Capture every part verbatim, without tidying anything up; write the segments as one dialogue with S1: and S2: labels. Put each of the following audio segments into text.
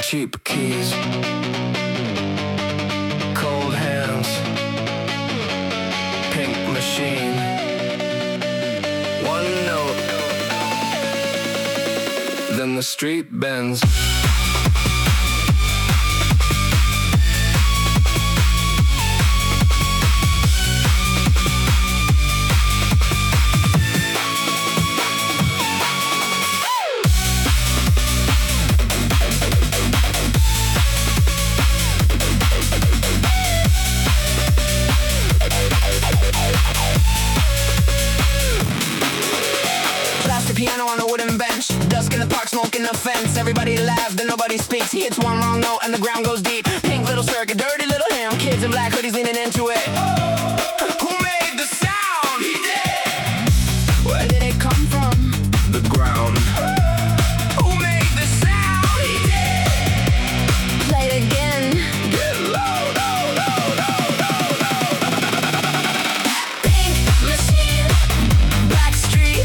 S1: cheap keys, cold hands, pink machine. One note, then the street bends.
S2: Piano on a wooden bench, dusk in the park, smoke in the fence. Everybody laughs, then nobody speaks. He hits one wrong note and the ground goes deep. Pink little circuit, dirty little him. Kids in black hoodies leaning into it. Who made the sound? He did. Where did it come from?
S1: The ground.
S2: Who made the sound? He did. Play it again.
S1: Get loud, loud, loud, loud, loud, loud.
S2: Pink machine, black street.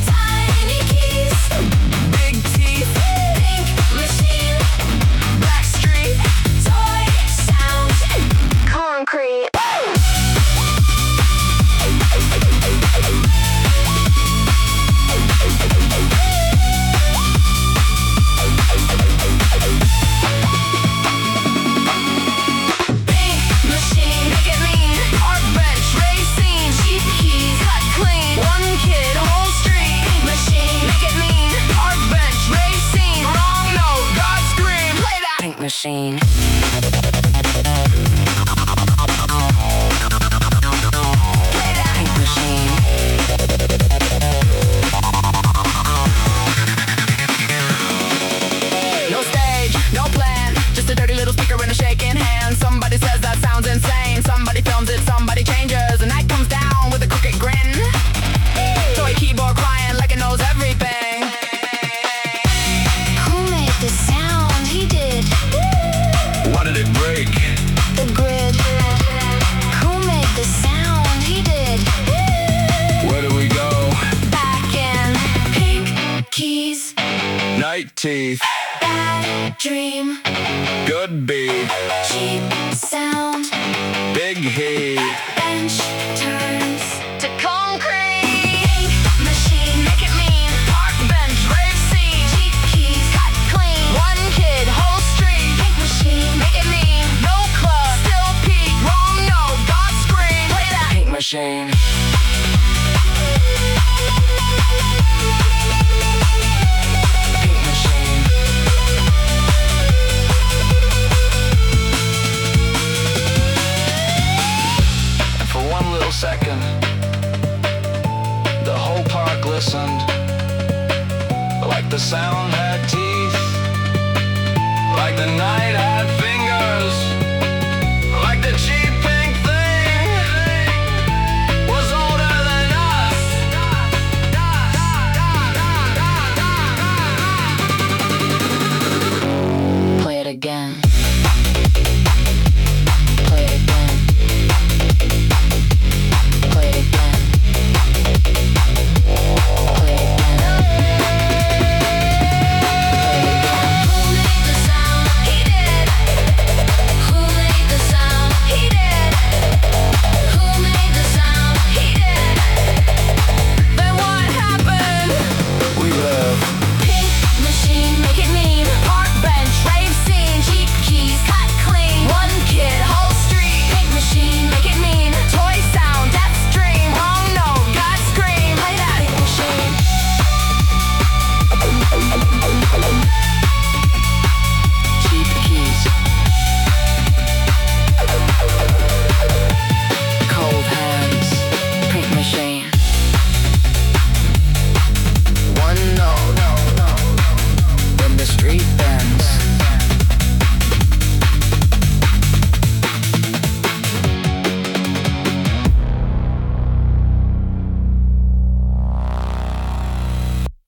S2: Machine. Play that Pink Machine. No stage, no plan, just a dirty little speaker and a shaking hand. Somebody says that sounds insane. Somebody films it, somebody changes. The night comes down with a crooked grin. Toy keyboard crying like it knows everything.
S3: Who made the sound? He did.
S1: Why did it break?
S3: The grid. Who made the sound? He did.
S1: Where do we go?
S3: Back in pink keys.
S1: Night teeth,
S3: Bad dream.
S1: good beat,
S3: Cheap sound.
S1: big heat.
S3: Bench turns to concrete.
S2: Pink machine, make it mean. Park bench, rave scene.
S3: Cheap keys.
S2: Cut clean. One kid, whole street.
S3: Pink machine.
S2: Make it mean. No club, still peak. Wrong note, God scream. Play that Pink Machine. Pink Machine.
S1: And for one little second, the whole park listened, like the sound had teeth, like the night had